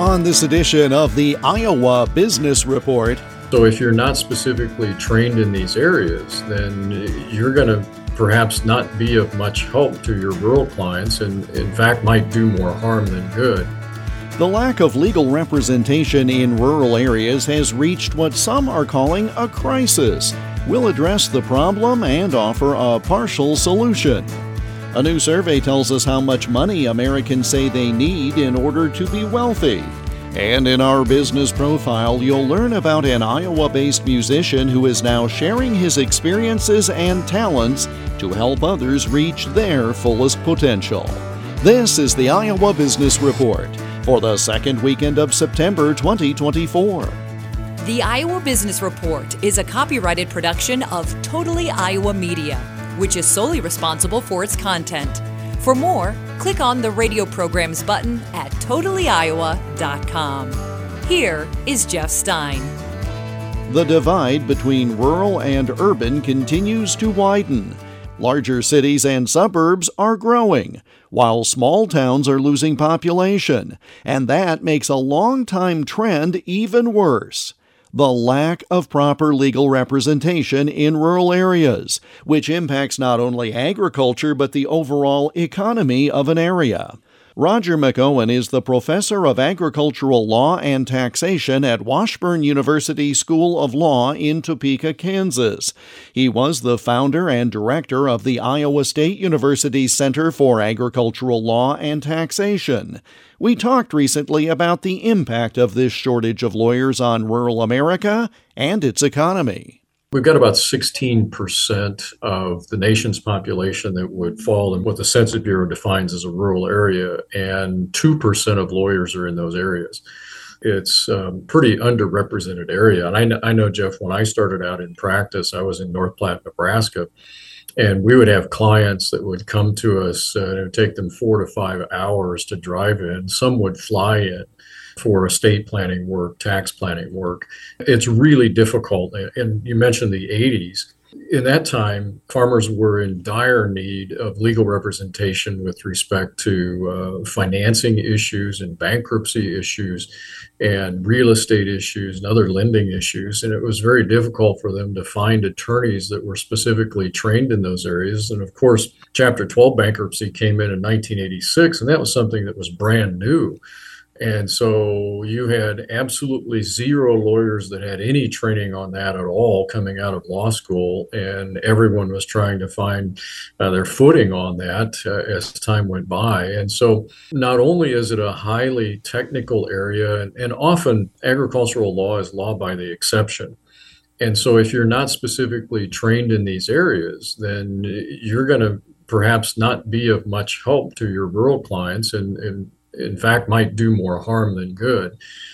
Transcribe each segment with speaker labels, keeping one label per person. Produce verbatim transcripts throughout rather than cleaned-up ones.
Speaker 1: on this edition of the Iowa Business Report.
Speaker 2: So if you're not specifically trained in these areas, then you're going to perhaps not be of much help to your rural clients and in fact might do more harm than good.
Speaker 1: The lack of legal representation in rural areas has reached what some are calling a crisis. We'll address the problem and offer a partial solution. A new survey tells us how much money Americans say they need in order to be wealthy. And in our business profile, you'll learn about an Iowa-based musician who is now sharing his experiences and talents to help others reach their fullest potential. This is the Iowa Business Report for the second weekend of September twenty twenty-four.
Speaker 3: The Iowa Business Report is a copyrighted production of Totally Iowa Media, which is solely responsible for its content. For more, click on the radio programs button at totally iowa dot com. Here is Jeff Stein.
Speaker 1: The divide between rural and urban continues to widen. Larger cities and suburbs are growing, while small towns are losing population, and that makes a long-time trend even worse. The lack of proper legal representation in rural areas, which impacts not only agriculture but the overall economy of an area. Roger McOwen is the professor of agricultural law and taxation at Washburn University School of Law in Topeka, Kansas. He was the founder and director of the Iowa State University Center for Agricultural Law and Taxation. We talked recently about the impact of this shortage of lawyers on rural America and its economy.
Speaker 2: We've got about sixteen percent of the nation's population that would fall in what the Census Bureau defines as a rural area, and two percent of lawyers are in those areas. It's a pretty underrepresented area. And I know, I know, Jeff, when I started out in practice, I was in North Platte, Nebraska, and we would have clients that would come to us, uh, it would take them four to five hours to drive in. Some would fly in for estate planning work, tax planning work. It's really difficult. And you mentioned the eighties. In that time, farmers were in dire need of legal representation with respect to uh, financing issues and bankruptcy issues and real estate issues and other lending issues. And it was very difficult for them to find attorneys that were specifically trained in those areas. And of course, Chapter twelve bankruptcy came in in nineteen eighty-six, and that was something that was brand new. And so you had absolutely zero lawyers that had any training on that at all coming out of law school, and everyone was trying to find uh, their footing on that uh, as time went by. And so not only is it a highly technical area, and, and often agricultural law is law by the exception. And so if you're not specifically trained in these areas, then you're going to perhaps not be of much help to your rural clients and, and in fact, might do more harm than good.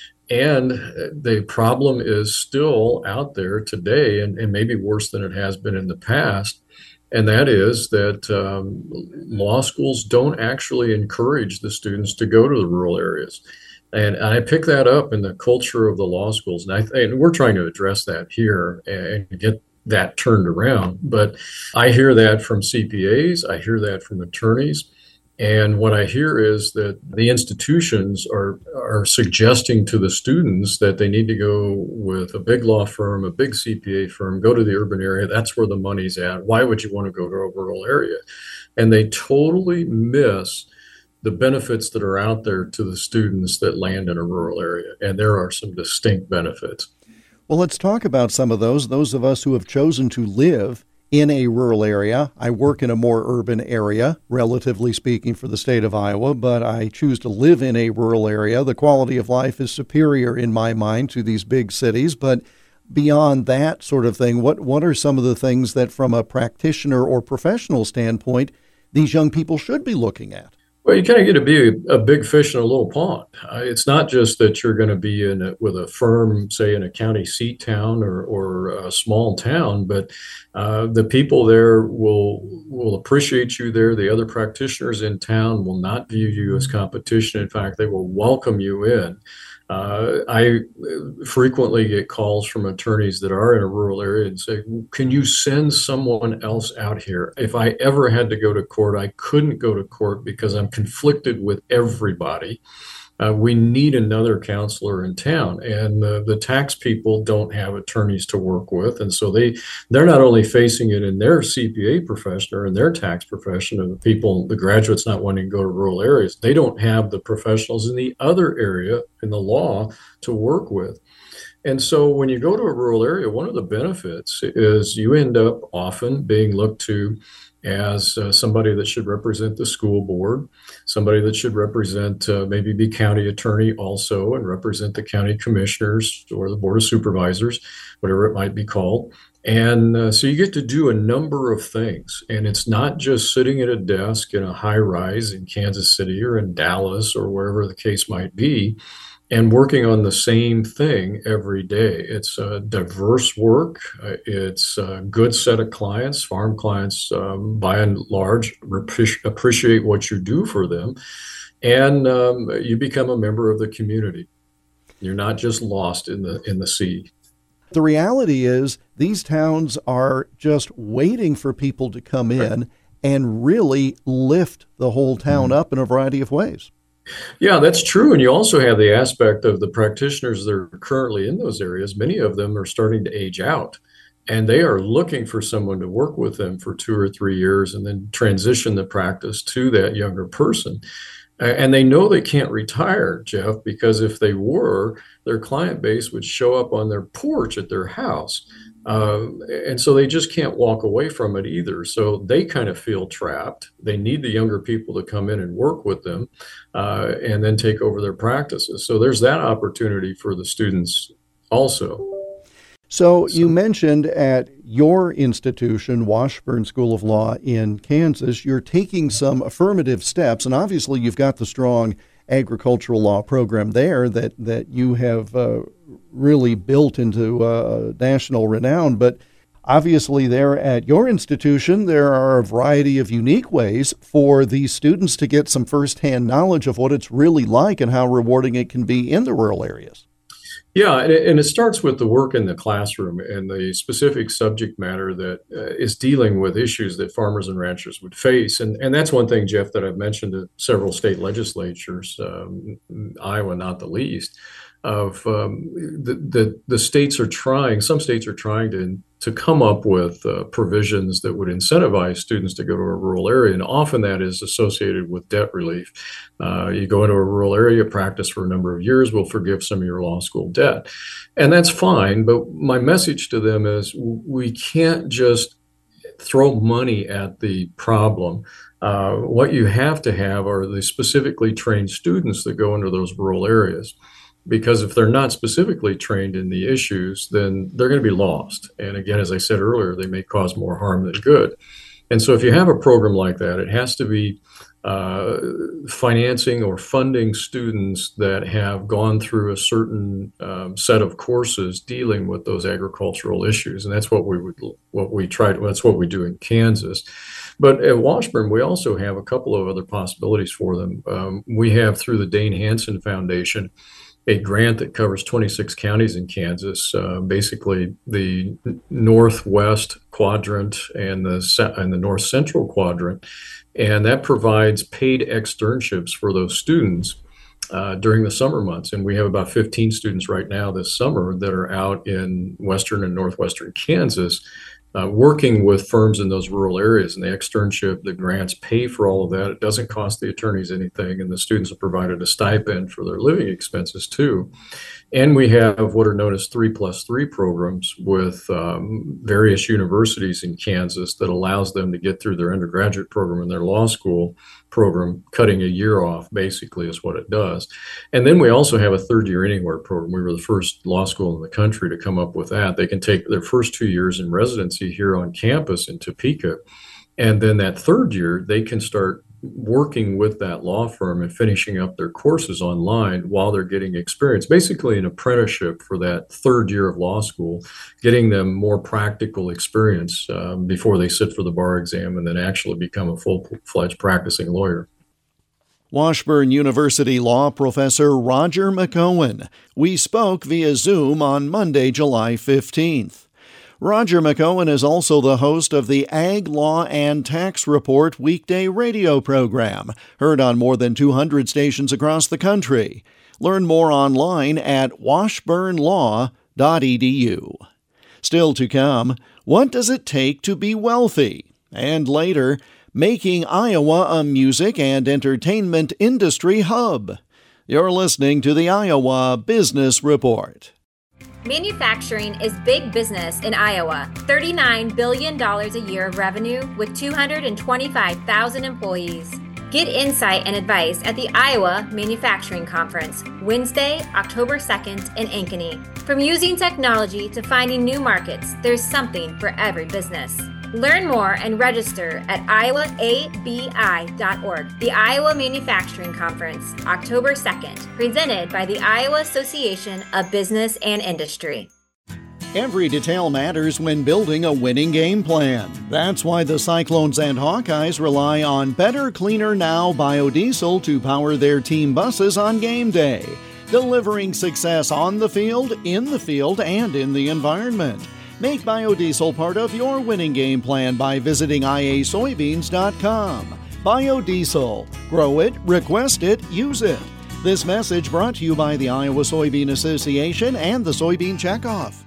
Speaker 2: And the problem is still out there today, and, and maybe worse than it has been in the past. And that is that um, law schools don't actually encourage the students to go to the rural areas. And I pick that up in the culture of the law schools. And, I, and we're trying to address that here and get that turned around. But I hear that from C P As. I hear that from attorneys. And what I hear is that the institutions are are suggesting to the students that they need to go with a big law firm, a big C P A firm, go to the urban area. That's where the money's at. Why would you want to go to a rural area? And they totally miss the benefits that are out there to the students that land in a rural area. And there are some distinct benefits.
Speaker 1: Well, let's talk about some of those. Those of us who have chosen to live in a rural area. I work in a more urban area, relatively speaking, for the state of Iowa, but I choose to live in a rural area. The quality of life is superior in my mind to these big cities, but beyond that sort of thing, what, what are some of the things that from a practitioner or professional standpoint, these young people should be looking at?
Speaker 2: Well, you kind of get to be a, a big fish in a little pond. Uh, it's not just that you're going to be in a, with a firm, say in a county seat town or, or a small town, but uh, the people there will will appreciate you there. The other practitioners in town will not view you as competition. In fact, they will welcome you in. Uh, I frequently get calls from attorneys that are in a rural area and say, can you send someone else out here? If I ever had to go to court, I couldn't go to court because I'm conflicted with everybody. Uh, we need another counselor in town, and the, the tax people don't have attorneys to work with, and so they they're not only facing it in their C P A profession or in their tax profession, and the people, the graduates not wanting to go to rural areas, they don't have the professionals in the other area in the law to work with. And so when you go to a rural area, one of the benefits is you end up often being looked to as uh, somebody that should represent the school board, somebody that should represent, uh, maybe be county attorney also, and represent the county commissioners or the board of supervisors, whatever it might be called. And uh, so you get to do a number of things. And it's not just sitting at a desk in a high rise in Kansas City or in Dallas or wherever the case might be, and working on the same thing every day. It's uh, diverse work. Uh, it's a good set of clients. Farm clients, um, by and large, rep- appreciate what you do for them. And um, you become a member of the community. You're not just lost in the in the sea.
Speaker 1: The reality is these towns are just waiting for people to come in and really lift the whole town up in a variety of ways.
Speaker 2: Yeah, that's true. And you also have the aspect of the practitioners that are currently in those areas. Many of them are starting to age out, and they are looking for someone to work with them for two or three years and then transition the practice to that younger person. And they know they can't retire, Jeff, because if they were, their client base would show up on their porch at their house. Uh, and so they just can't walk away from it either. So they kind of feel trapped. They need the younger people to come in and work with them uh, and then take over their practices. So there's that opportunity for the students also.
Speaker 1: So you mentioned at your institution, Washburn School of Law in Kansas, you're taking some affirmative steps, and obviously you've got the strong agricultural law program there that, that you have uh, really built into uh, national renown. But obviously there at your institution, there are a variety of unique ways for these students to get some firsthand knowledge of what it's really like and how rewarding it can be in the rural areas.
Speaker 2: Yeah, and it starts with the work in the classroom and the specific subject matter that uh, is dealing with issues that farmers and ranchers would face. And and that's one thing, Jeff, that I've mentioned to several state legislatures, um, Iowa not the least, of um, the, the the states are trying, some states are trying to to come up with uh, provisions that would incentivize students to go to a rural area. And often that is associated with debt relief. Uh, you go into a rural area, practice for a number of years, we'll forgive some of your law school debt. And that's fine. But my message to them is we can't just throw money at the problem. Uh, what you have to have are the specifically trained students that go into those rural areas. Because if they're not specifically trained in the issues, then they're going to be lost. And again, as I said earlier, they may cause more harm than good. And so if you have a program like that, it has to be uh, financing or funding students that have gone through a certain um, set of courses dealing with those agricultural issues. And that's what we would, what we try to, that's what we do in Kansas. But at Washburn, we also have a couple of other possibilities for them. Um, we have, through the Dane Hansen Foundation, a grant that covers twenty-six counties in Kansas, uh, basically the northwest quadrant and the and the north central quadrant, and that provides paid externships for those students uh, during the summer months. And we have about fifteen students right now this summer that are out in western and northwestern Kansas, Uh, working with firms in those rural areas. And the externship, the grants pay for all of that. It doesn't cost the attorneys anything, and the students are provided a stipend for their living expenses too. And we have what are known as three plus three programs with um, various universities in Kansas that allows them to get through their undergraduate program and their law school program, cutting a year off, basically, is what it does. And then we also have a third year anywhere program. We were the first law school in the country to come up with that. They can take their first two years in residency here on campus in Topeka. And then that third year, they can start working with that law firm and finishing up their courses online while they're getting experience, basically an apprenticeship for that third year of law school, getting them more practical experience um, before they sit for the bar exam and then actually become a full-fledged practicing lawyer.
Speaker 1: Washburn University law professor Roger McOwen. We spoke via Zoom on Monday, July fifteenth. Roger McOwen is also the host of the Ag Law and Tax Report weekday radio program, heard on more than two hundred stations across the country. Learn more online at washburn law dot e d u. Still to come, what does it take to be wealthy? And later, making Iowa a music and entertainment industry hub. You're listening to the Iowa Business Report.
Speaker 4: Manufacturing is big business in Iowa. thirty-nine billion dollars a year of revenue with two hundred twenty-five thousand employees. Get insight and advice at the Iowa Manufacturing Conference, Wednesday, October second in Ankeny. From using technology to finding new markets, there's something for every business. Learn more and register at iowa a b i dot org. The Iowa Manufacturing Conference, October second, presented by the Iowa Association of Business and Industry.
Speaker 1: Every detail matters when building a winning game plan. That's why the Cyclones and Hawkeyes rely on Better Cleaner Now biodiesel to power their team buses on game day, delivering success on the field, in the field, and in the environment. Make biodiesel part of your winning game plan by visiting i a soybeans dot com. Biodiesel. Grow it, request it, use it. This message brought to you by the Iowa Soybean Association and the Soybean Checkoff.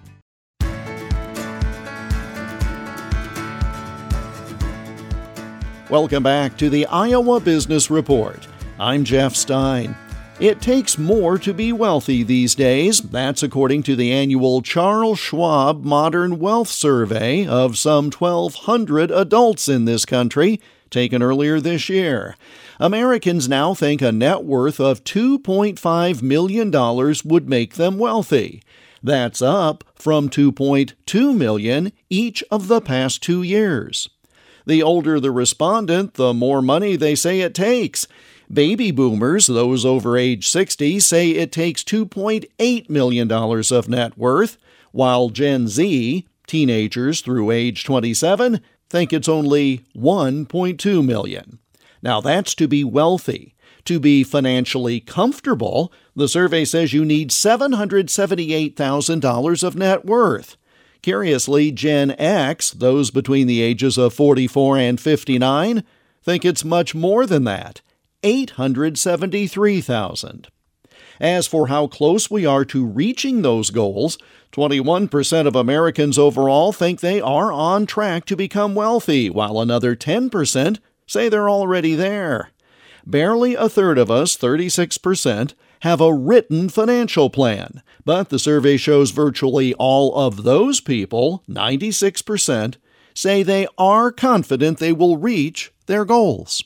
Speaker 1: Welcome back to the Iowa Business Report. I'm Jeff Stein. It takes more to be wealthy these days. That's according to the annual Charles Schwab Modern Wealth Survey of some twelve hundred adults in this country, taken earlier this year. Americans now think a net worth of two point five million dollars would make them wealthy. That's up from two point two million dollars each of the past two years. The older the respondent, the more money they say it takes. Baby boomers, those over age sixty, say it takes two point eight million dollars of net worth, while Gen Z, teenagers through age twenty-seven, think it's only one point two million dollars. Now that's to be wealthy. To be financially comfortable, the survey says you need seven hundred seventy-eight thousand dollars of net worth. Curiously, Gen X, those between the ages of forty-four and fifty-nine, think it's much more than that. eight hundred seventy-three thousand dollars. As for how close we are to reaching those goals, twenty-one percent of Americans overall think they are on track to become wealthy, while another ten percent say they're already there. Barely a third of us, thirty-six percent, have a written financial plan, but the survey shows virtually all of those people, ninety-six percent, say they are confident they will reach their goals.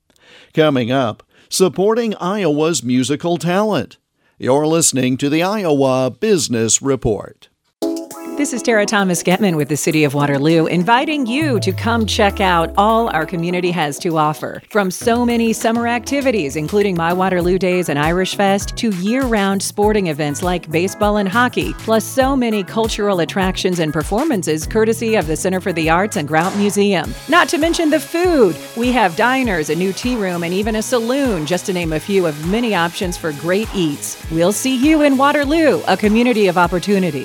Speaker 1: Coming up, supporting Iowa's musical talent. You're listening to the Iowa Business Report.
Speaker 5: This is Tara Thomas Getman with the City of Waterloo, inviting you to come check out all our community has to offer. From so many summer activities, including My Waterloo Days and Irish Fest, to year-round sporting events like baseball and hockey, plus so many cultural attractions and performances courtesy of the Center for the Arts and Grout Museum. Not to mention the food. We have diners, a new tea room, and even a saloon, just to name a few of many options for great eats. We'll see you in Waterloo, a community of opportunity.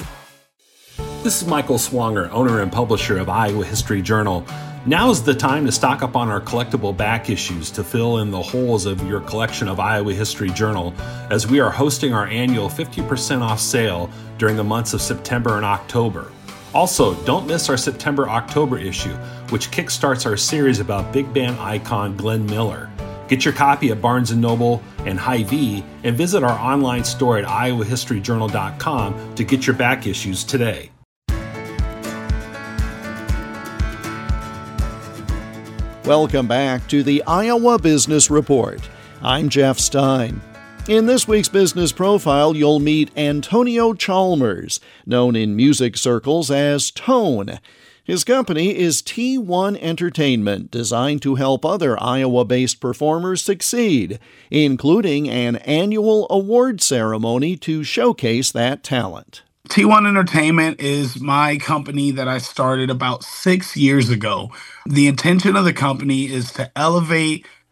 Speaker 6: This is Michael Swanger, owner and publisher of Iowa History Journal. Now is the time to stock up on our collectible back issues to fill in the holes of your collection of Iowa History Journal, as we are hosting our annual fifty percent off sale during the months of September and October. Also, don't miss our September-October issue, which kickstarts our series about big band icon Glenn Miller. Get your copy at Barnes and Noble and Hy-Vee, and visit our online store at iowa history journal dot com to get your back issues today.
Speaker 1: Welcome back to the Iowa Business Report. I'm Jeff Stein. In this week's business profile, you'll meet Antonio Chalmers, known in music circles as Tone. His company is T one Entertainment, designed to help other Iowa-based performers succeed, including an annual award ceremony to showcase that talent.
Speaker 7: T one Entertainment is my company that I started about six years ago. The intention of the company is to elevate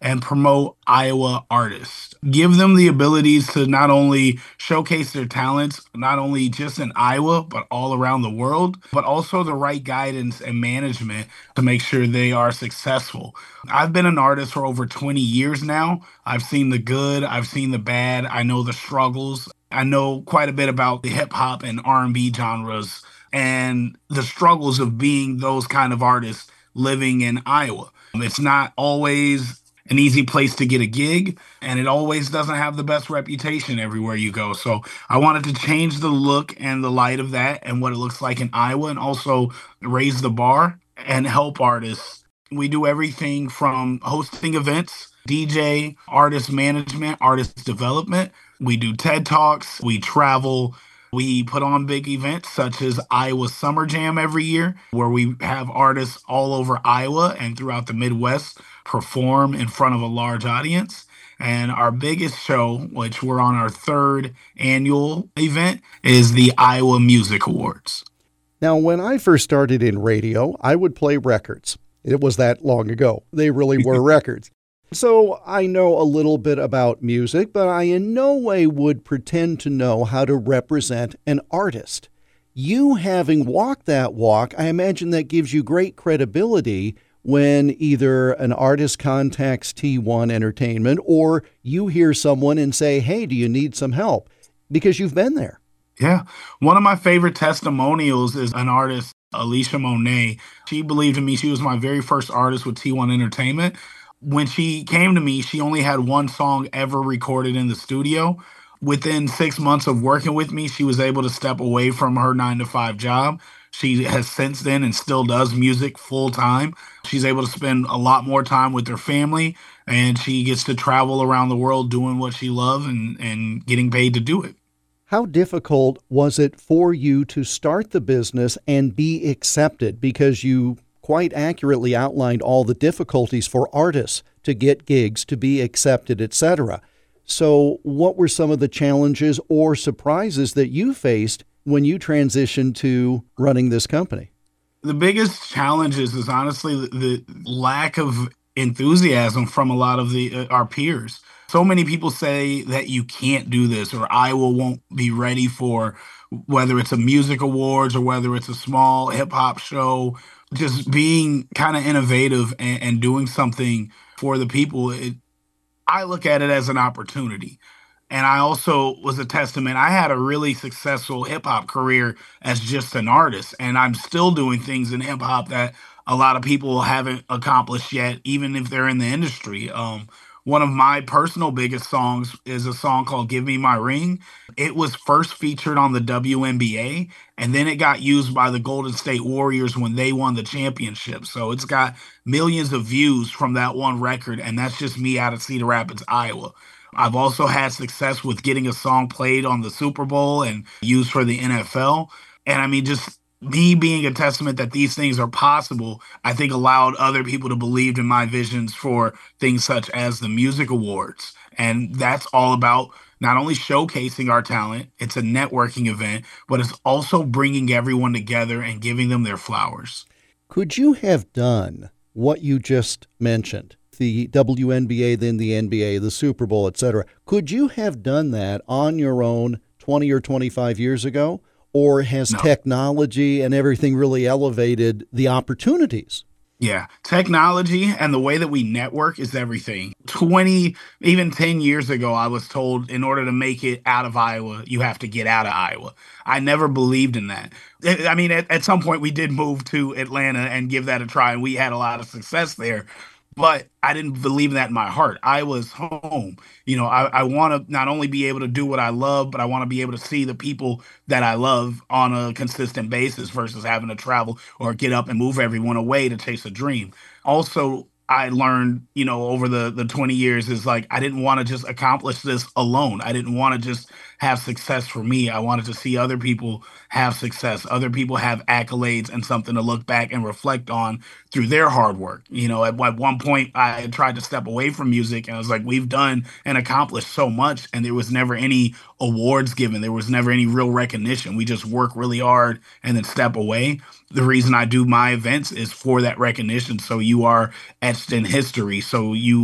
Speaker 7: and promote Iowa artists. Give them the abilities to not only showcase their talents, not only just in Iowa, but all around the world, but also the right guidance and management to make sure they are successful. I've been an artist for over twenty years now. I've seen the good, I've seen the bad, I know the struggles. I know quite a bit about the hip hop and R and B genres and the struggles of being those kind of artists living in Iowa. It's not always an easy place to get a gig, and it always doesn't have the best reputation everywhere you go. So I wanted to change the look and the light of that and what it looks like in Iowa, and also raise the bar and help artists. We do everything from hosting events, D J, artist management, artist development. We do TED Talks, we travel. We put on big events such as Iowa Summer Jam every year, where we have artists all over Iowa and throughout the Midwest perform in front of a large audience. And our biggest show, which we're on our third annual event, is the Iowa Music Awards.
Speaker 1: Now, when I first started in radio, I would play records. It was that long ago. They really were records. So I know a little bit about music, but I in no way would pretend to know how to represent an artist. You having walked that walk, I imagine that gives you great credibility when either an artist contacts T one Entertainment or you hear someone and say, hey, do you need some help? Because you've been there.
Speaker 7: Yeah. One of my favorite testimonials is an artist, Alicia Monet. She believed in me. She was my very first artist with T one Entertainment. When she came to me, she only had one song ever recorded in the studio. Within six months of working with me, she was able to step away from her nine to five job. She has since then and still does music full time. She's able to spend a lot more time with her family, and she gets to travel around the world doing what she loves and, and getting paid to do it.
Speaker 1: How difficult was it for you to start the business and be accepted? Because you quite accurately outlined all the difficulties for artists to get gigs, to be accepted, et cetera. So what were some of the challenges or surprises that you faced when you transitioned to running this company?
Speaker 7: The biggest challenges is honestly the, the lack of enthusiasm from a lot of the uh, our peers. So many people say that you can't do this or Iowa won't be ready for, whether it's a music awards or whether it's a small hip hop show. Just being kind of innovative and, and doing something for the people, it, I look at it as an opportunity. And I also was a testament. I had a really successful hip hop career as just an artist, and I'm still doing things in hip hop that a lot of people haven't accomplished yet, even if they're in the industry. Um, One of my personal biggest songs is a song called Give Me My Ring. It was first featured on the W N B A, and then it got used by the Golden State Warriors when they won the championship. So it's got millions of views from that one record, and that's just me out of Cedar Rapids, Iowa. I've also had success with getting a song played on the Super Bowl and used for the N F L. And I mean, just me being a testament that these things are possible, I think allowed other people to believe in my visions for things such as the music awards. And that's all about not only showcasing our talent, it's a networking event, but it's also bringing everyone together and giving them their flowers.
Speaker 1: Could you have done what you just mentioned, the W N B A, then the N B A, the Super Bowl, et cetera? Could you have done that on your own twenty or twenty-five years ago? Or has no. technology and everything really elevated the opportunities?
Speaker 7: Yeah, technology and the way that we network is everything. twenty, even ten years ago, I was told in order to make it out of Iowa, you have to get out of Iowa. I never believed in that. I mean, at, at some point we did move to Atlanta and give that a try, and we had a lot of success there. But I didn't believe that in my heart. I was home. You know, I, I want to not only be able to do what I love, but I want to be able to see the people that I love on a consistent basis versus having to travel or get up and move everyone away to chase a dream. Also, I learned, you know, over the, the twenty years is like, I didn't want to just accomplish this alone. I didn't want to just have success for me. I wanted to see other people have success, other people have accolades and something to look back and reflect on through their hard work. You know, at, at one point I had tried to step away from music and I was like, we've done and accomplished so much. And there was never any awards given. There was never any real recognition. We just work really hard and then step away. The reason I do my events is for that recognition. So you are etched in history. So you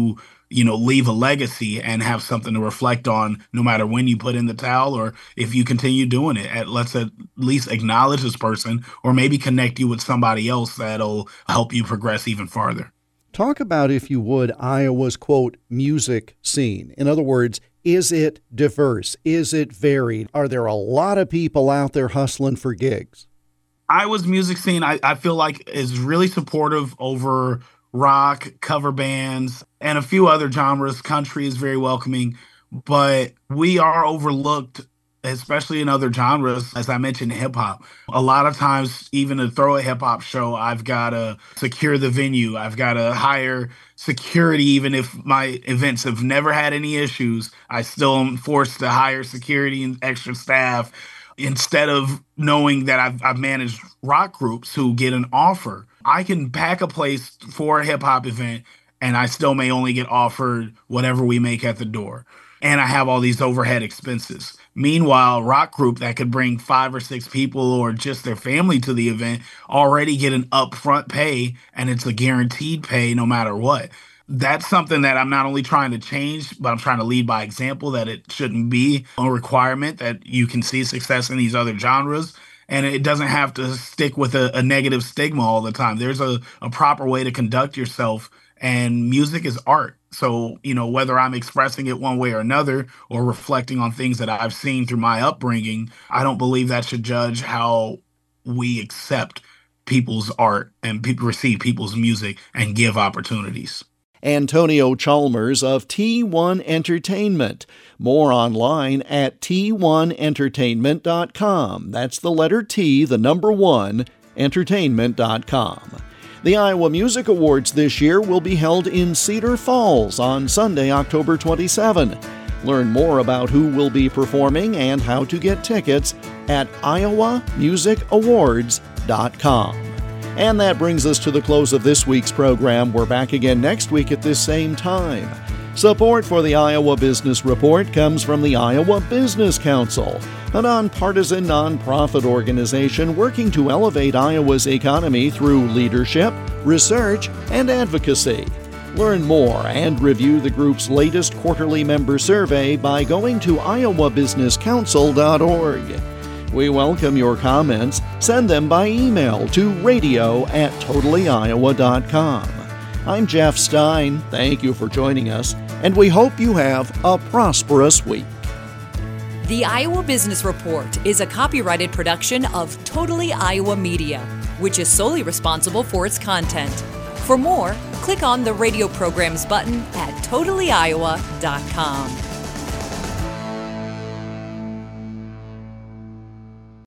Speaker 7: you know, leave a legacy and have something to reflect on no matter when you put in the towel or if you continue doing it. At, let's at least acknowledge this person or maybe connect you with somebody else that'll help you progress even farther.
Speaker 1: Talk about, if you would, Iowa's, quote, music scene. In other words, is it diverse? Is it varied? Are there a lot of people out there hustling for gigs?
Speaker 7: Iowa's music scene, I, I feel like, is really supportive over rock, cover bands, and a few other genres. Country is very welcoming, but we are overlooked, especially in other genres. As I mentioned, hip hop. A lot of times, even to throw a hip hop show, I've got to secure the venue. I've got to hire security. Even if my events have never had any issues, I still am forced to hire security and extra staff instead of knowing that I've, I've managed rock groups who get an offer. I can pack a place for a hip hop event and I still may only get offered whatever we make at the door. And I have all these overhead expenses. Meanwhile, rock group that could bring five or six people or just their family to the event already get an upfront pay, and it's a guaranteed pay no matter what. That's something that I'm not only trying to change, but I'm trying to lead by example, that it shouldn't be a requirement, that you can see success in these other genres. And it doesn't have to stick with a, a negative stigma all the time. There's a, a proper way to conduct yourself, and music is art. So, you know, whether I'm expressing it one way or another or reflecting on things that I've seen through my upbringing, I don't believe that should judge how we accept people's art and people receive people's music and give opportunities.
Speaker 1: Antonio Chalmers of T one Entertainment. More online at T one entertainment dot com. That's the letter T, the number one, entertainment dot com. The Iowa Music Awards this year will be held in Cedar Falls on Sunday, October twenty-seventh. Learn more about who will be performing and how to get tickets at iowa music awards dot com. And that brings us to the close of this week's program. We're back again next week at this same time. Support for the Iowa Business Report comes from the Iowa Business Council, a nonpartisan nonprofit organization working to elevate Iowa's economy through leadership, research, and advocacy. Learn more and review the group's latest quarterly member survey by going to iowa business council dot org. We welcome your comments. Send them by email to radio at totally iowa dot com. I'm Jeff Stein. Thank you for joining us, and we hope you have a prosperous week.
Speaker 3: The Iowa Business Report is a copyrighted production of Totally Iowa Media, which is solely responsible for its content. For more, click on the radio programs button at totally iowa dot com.